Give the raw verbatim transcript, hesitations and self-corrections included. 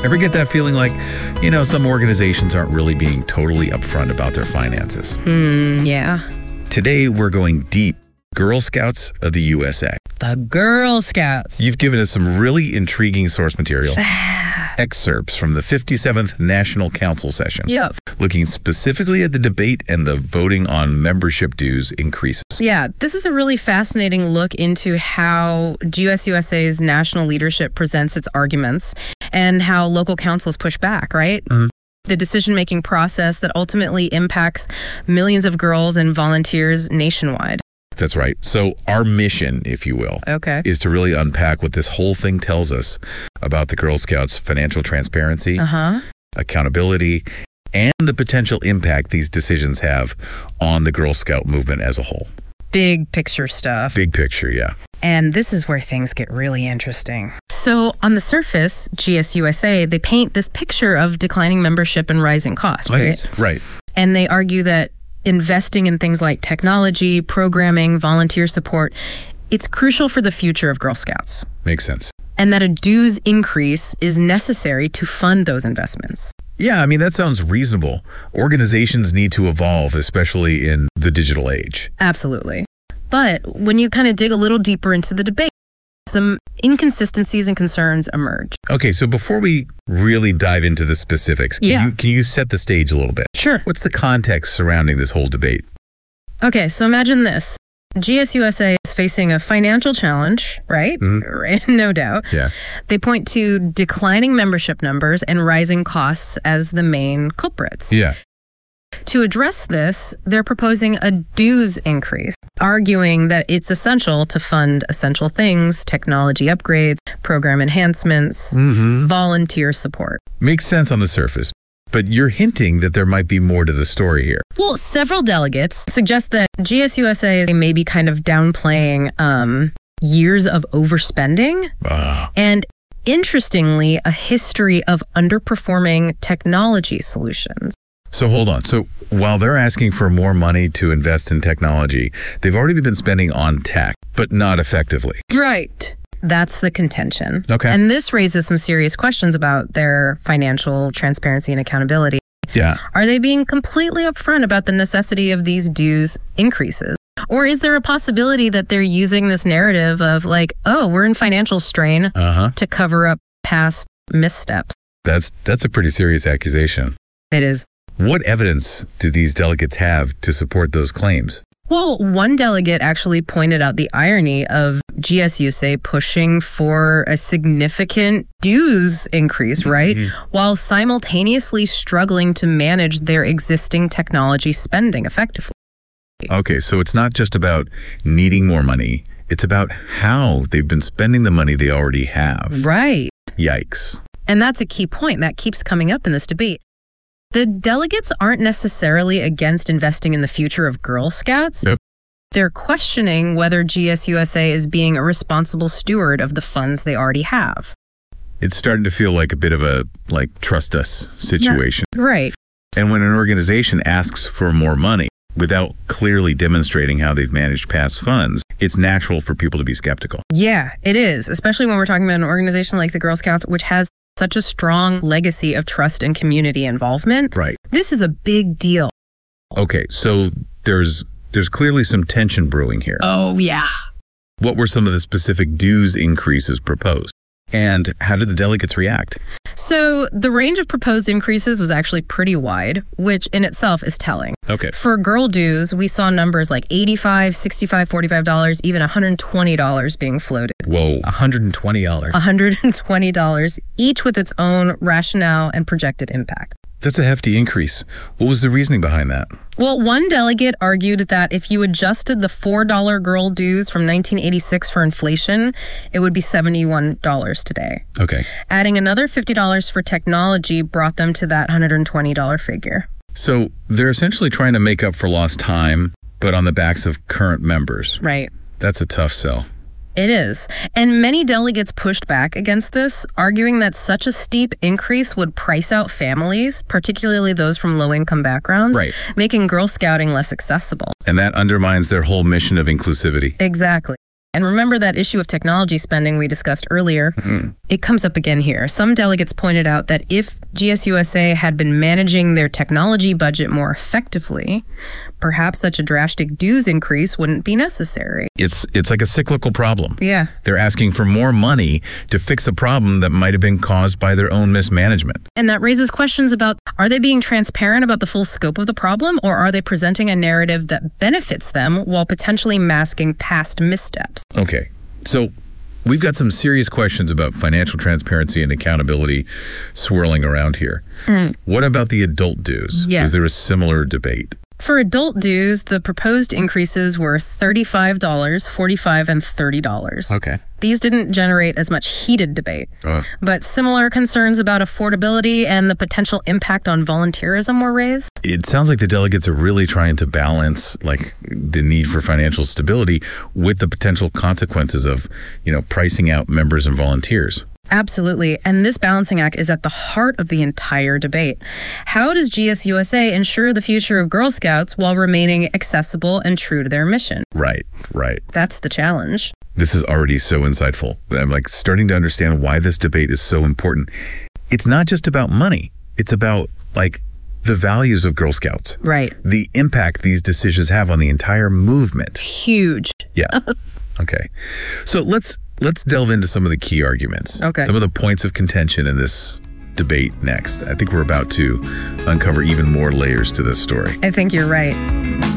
Ever get that feeling like, you know, some organizations aren't really being totally upfront about their finances? Hmm, yeah. Today, we're going deep. Girl Scouts of the U S A. The Girl Scouts. You've given us some really intriguing source material. Excerpts from the fifty-seventh National Council session. Yep. Looking specifically at the debate and the voting on membership dues increases. Yeah, this is a really fascinating look into how G S U S A's national leadership presents its arguments and how local councils push back, right? Mm-hmm. The decision-making process that ultimately impacts millions of girls and volunteers nationwide. That's right. So our mission, if you will, Okay. is to really unpack what this whole thing tells us about the Girl Scouts' financial transparency, Uh-huh. accountability, and the potential impact these decisions have on the Girl Scout movement as a whole. Big picture stuff. Big picture, yeah. And this is where things get really interesting. So on the surface, G S U S A, they paint this picture of declining membership and rising costs, right? Right. And they argue that investing in things like technology, programming, volunteer support, it's crucial for the future of Girl Scouts. Makes sense. And that a dues increase is necessary to fund those investments. Yeah, I mean, that sounds reasonable. Organizations need to evolve, especially in the digital age. Absolutely. But when you kind of dig a little deeper into the debate, some inconsistencies and concerns emerge. Okay, so before we really dive into the specifics, can, Yeah. you, can you set the stage a little bit? Sure. What's the context surrounding this whole debate? Okay, so imagine this. G S U S A is facing a financial challenge, right? Mhm. Right, no doubt. Yeah. They point to declining membership numbers and rising costs as the main culprits. Yeah. To address this, they're proposing a dues increase, arguing that it's essential to fund essential things, technology upgrades, program enhancements, Mm-hmm. volunteer support. Makes sense on the surface, but you're hinting that there might be more to the story here. Well, several delegates suggest that G S U S A is maybe kind of downplaying um, years of overspending Ah. and, interestingly, a history of underperforming technology solutions. So hold on. So while they're asking for more money to invest in technology, they've already been spending on tech, but not effectively. Right. That's the contention. Okay. And this raises some serious questions about their financial transparency and accountability. Yeah. Are they being completely upfront about the necessity of these dues increases? Or is there a possibility that they're using this narrative of like, oh, we're in financial strain Uh-huh. to cover up past missteps? That's that's a pretty serious accusation. It is. What evidence do these delegates have to support those claims? Well, one delegate actually pointed out the irony of G S U S A pushing for a significant dues increase, right? Mm-hmm. While simultaneously struggling to manage their existing technology spending effectively. Okay, so it's not just about needing more money. It's about how they've been spending the money they already have. Right. Yikes. And that's a key point that keeps coming up in this debate. The delegates aren't necessarily against investing in the future of Girl Scouts. Yep. They're questioning whether G S U S A is being a responsible steward of the funds they already have. It's starting to feel like a bit of a, like, trust us situation. Right. And when an organization asks for more money without clearly demonstrating how they've managed past funds, it's natural for people to be skeptical. Yeah, it is, especially when we're talking about an organization like the Girl Scouts, which has such a strong legacy of trust and community involvement. Right. This is a big deal. Okay, so there's there's clearly some tension brewing here. Oh, yeah. What were some of the specific dues increases proposed? And how did the delegates react? So the range of proposed increases was actually pretty wide, which in itself is telling. Okay. For girl dues, we saw numbers like eighty-five dollars, sixty-five dollars, forty-five dollars, even one hundred twenty dollars being floated. Whoa. one hundred twenty dollars. one hundred twenty dollars, each with its own rationale and projected impact. That's a hefty increase. What was the reasoning behind that? Well, one delegate argued that if you adjusted the four dollar girl dues from nineteen eighty-six for inflation, it would be seventy-one dollars today. Okay. Adding another fifty dollars for technology brought them to that one hundred twenty dollars figure. So they're essentially trying to make up for lost time, but on the backs of current members. Right. That's a tough sell. It is. And many delegates pushed back against this, arguing that such a steep increase would price out families, particularly those from low-income backgrounds, Right. making Girl Scouting less accessible. And that undermines their whole mission of inclusivity. Exactly. And remember that issue of technology spending we discussed earlier? Mm-hmm. It comes up again here. Some delegates pointed out that if G S U S A had been managing their technology budget more effectively, perhaps such a drastic dues increase wouldn't be necessary. It's it's like a cyclical problem. Yeah. They're asking for more money to fix a problem that might have been caused by their own mismanagement. And that raises questions about, are they being transparent about the full scope of the problem, or are they presenting a narrative that benefits them while potentially masking past missteps? Okay, so we've got some serious questions about financial transparency and accountability swirling around here. Mm. What about the adult dues? Yeah. Is there a similar debate? For adult dues, the proposed increases were thirty-five dollars, forty-five dollars, and thirty dollars. Okay. These didn't generate as much heated debate, Uh, but similar concerns about affordability and the potential impact on volunteerism were raised. it sounds like the delegates are really trying to balance like the need for financial stability with the potential consequences of, you know, pricing out members and volunteers. Absolutely. And this balancing act is at the heart of the entire debate. How does G S U S A ensure the future of Girl Scouts while remaining accessible and true to their mission? Right, right. That's the challenge. This is already so insightful. I'm like starting to understand why this debate is so important. It's not just about money. It's about like the values of Girl Scouts. Right. The impact these decisions have on the entire movement. Huge. Yeah. Okay. So let's let's delve into some of the key arguments. Okay. Some of the points of contention in this debate next. I think we're about to uncover even more layers to this story. I think you're right.